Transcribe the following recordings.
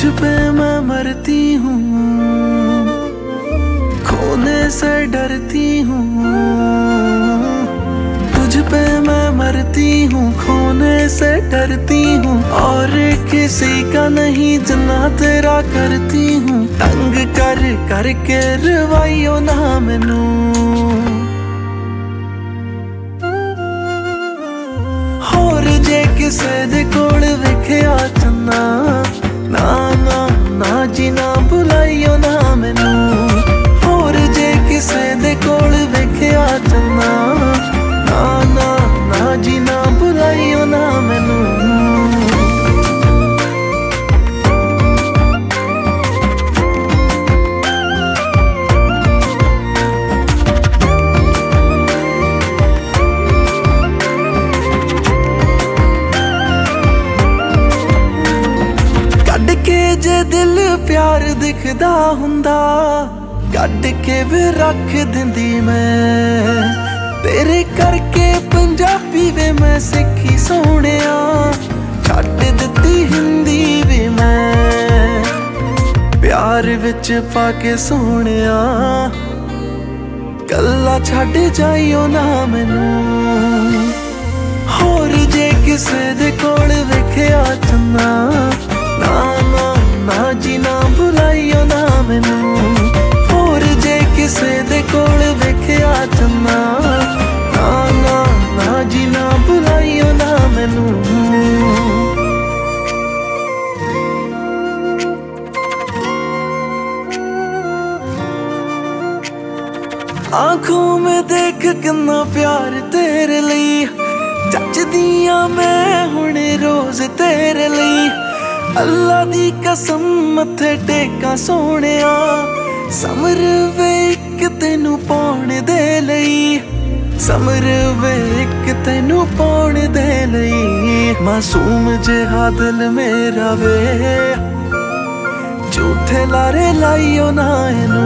तुझ पे मैं मरती हूँ, खोने से डरती हूँ। तुझ पे मैं मरती हूँ, खोने से डरती हूँ। और किसी का नहीं जितना तेरा करती हूँ। तंग कर करके रवाइयो ना मैनू, होर जे किसे दे कोल वेखिया चन्ना, ना ना ना जी ना बुलाइयो ना मैनू। होर जे किसे दे कोल वेखिया चन्ना, ना ना ना जी ना बुलाइयो ना मैनू। जे दिल प्यार दिखदा हुंदा, कट के भी रख दिंदी मैं। तेरे करके पंजाबी वे मैं सिखी सोहणिया, छड्ड दित्ती हिंदी भी मैं। प्यार विच पाके सोहणिया, कल्ला छड्ड जाइयो ना मैनू। होर जे किसे दे कोल वेखिया चन्ना, ना ना ना जी ना बुलाइयो ना मैनू। होर जे किसे दे कोल वेखिया चन्ना, ना ना ना जी ना बुलाइयो ना मैनू। आंखों में देख कितना प्यार तेरे लिए, जचदियां मैं हुणे रोज तेरे लिए। अल्लाह दी कसम मत्थे टेका सोहणिया, समर वे इक तैनू पाउण दे लई। समर वे इक तैनू पाउण दे लई। मासूम जिहा दिल मेरा वे, झूठे लारे लाइयो ना इनू।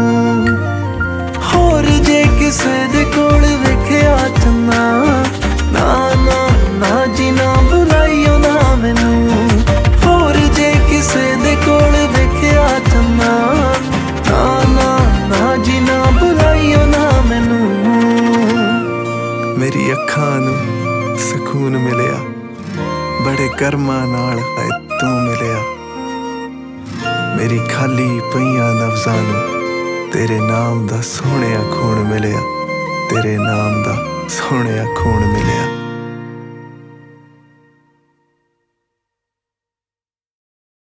होर जे किसे दे कोल वेखिया चन्ना, ना ना ना जी ना बुलाइयो ना मैनू। होर जे किसे दे कोल वेखिया चन्ना, ना ना ना जी ना बुलाइयो ना मैनू। मेरी अखां नू सकून मिलिया, बड़े करमां नाल है तू मिलिया। मेरी खाली पईयां नफ्ज़ां नू तेरे नाम दा सोहणिया खून मिलिया। तेरे नाम दा सोहणिया खून मिलिया।